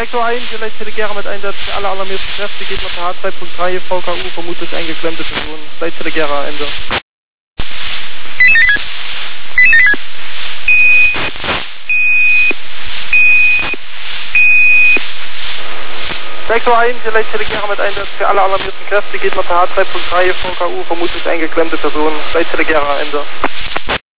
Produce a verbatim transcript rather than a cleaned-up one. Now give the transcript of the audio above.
sechs Uhr eins, vielleicht Telegera mit Einsatz für alle alarmierten Kräfte, geht nach der H zwei Punkt drei, V K U, vermutlich eingeklemmte Person. Vielleicht Telegera, Ende. sechs Uhr eins, vielleicht Telegera mit Einsatz für alle alarmierten Kräfte, geht nach der H zwei Punkt drei, V K U, vermutlich eingeklemmte Person. Vielleicht Telegera, Ende.